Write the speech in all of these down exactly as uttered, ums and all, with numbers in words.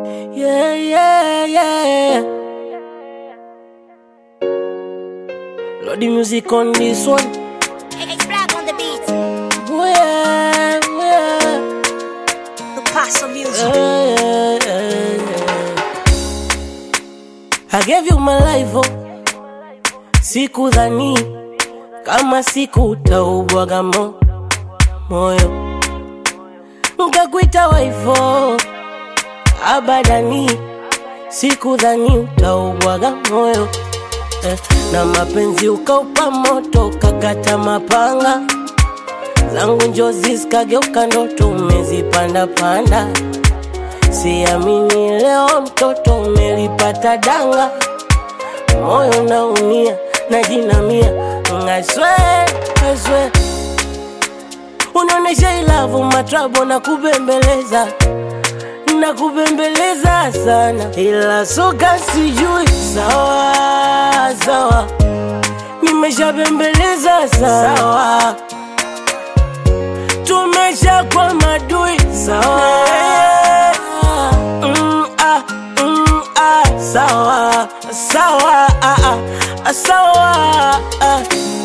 Yeah, yeah, yeah. Load the music on this one. X-Black on the beat. Yeah, yeah. The Paso music. Yeah, yeah, yeah, yeah. I gave you my life, oh. Sikudhani kama siku utaubwaga mo moyo, nkakuita waifo abadani, sikudhani utaubwaga moyo eh. Na mapenzi ukaupa moto, kakata mapanga zangu njozi zikageuka ndoto, umezipanda panda. Siamini leo mtoto umelipata danga, moyo naumia najinamia. I swear, I swear, unaonesha ilavu matrabo na kubembeleza, na kubembeleza sana, ila soka sijui. Sawa, sawa, nimesha bembeleza sana. Sawa, tumesha kwa madui. Sawa, mm, ah, mm, ah. Sawa, sawa, ah, ah, sawa, ah.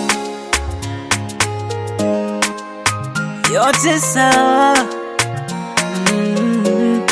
Yote sawa. mm.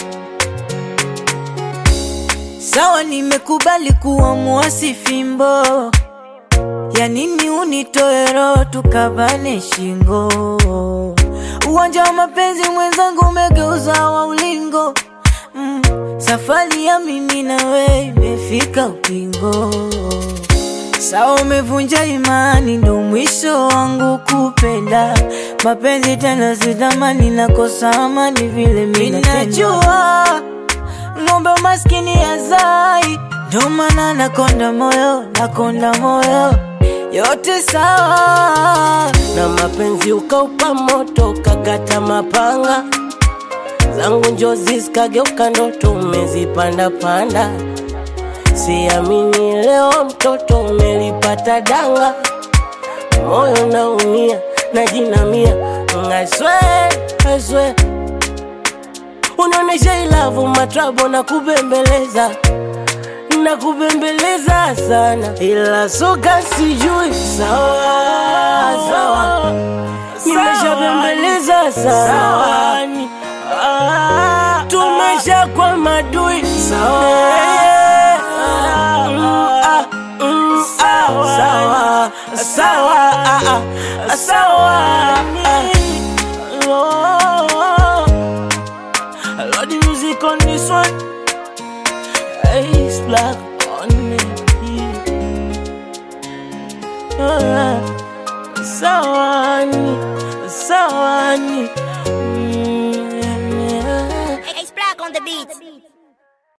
Sawa, nimekubali kuwa muasi fimbo. Ya nini unitoe roho tukabane shingo? Uwanja wa mapenzi mwenzangu umegeuza wa ulingo. mm. Safari ya mimi na wewe imefika ukingo. Sawa, umevunja imani, ndo mwisho wangu kupenda. Mapenzi tena sitamani, nakosa amani vile mimi najua. Ngombe maskini ya zai, ndo maana nakonda moyo, nakonda moyo. Yote sawa, na mapenzi ukaupa moto, kakata mapanga zangu njozi zikageuka ndoto, umezipanda panda. Siamini leo mtoto umelipata danga, moyo naumia najinamia. I swear, I swear, unaonesha ilavu matrabo na kubembeleza, na kubembeleza sana, ila soka sijui. Sawa, sawa, nimesha bembeleza sana. Ah, tumesha kwa madui. Sawa, sawa, sawa, ah, ah, sawa, ah. Oh, Lord, the music on this one. X-Black on me. Ah, sawa ni, sawa ni.